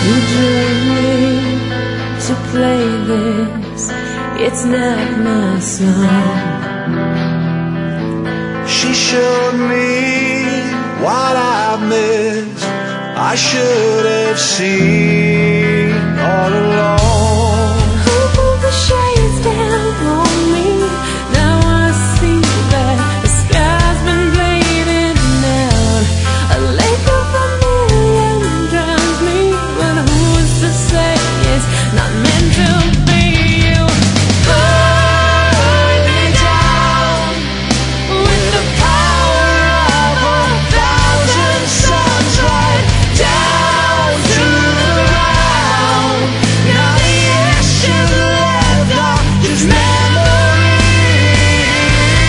You drew me to play this, it's not my song. She showed me what I missed, I should have seen all along. Who pulled the shades down on me? Now I see that the sky's been bleeding out. A lake of vermilion drowns me, but who's to say it's not meant to be? You burn me down with the power of 1,000 suns, right down to the ground. Now the ashes left are just memories.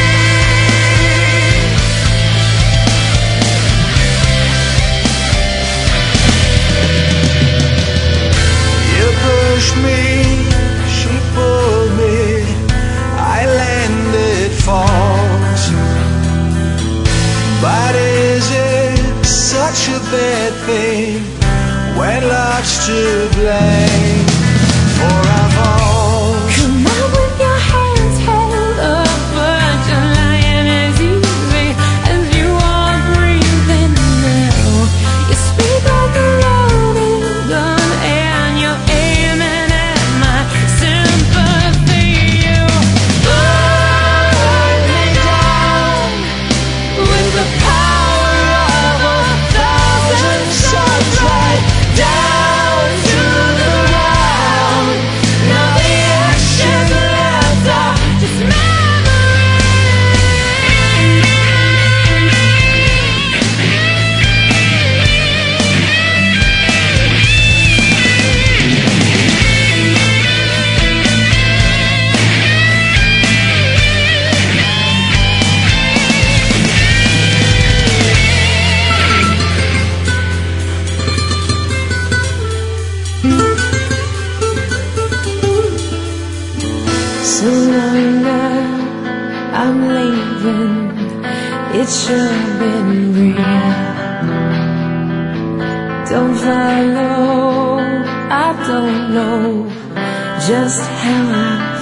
You pushed me, she pulled me, I landed false. But is it such a bad thing when love's to blame for our faults? Come on with your hands held up, but you're lying as easy as you are breathing now. You speak like a loaded gun and you're aiming at my sympathy. You burn me down with the power of 1,000 suns, right down to the ground. Now the ashes left are just so long now, I'm leaving. It's sure been real. Don't follow, I don't know just how I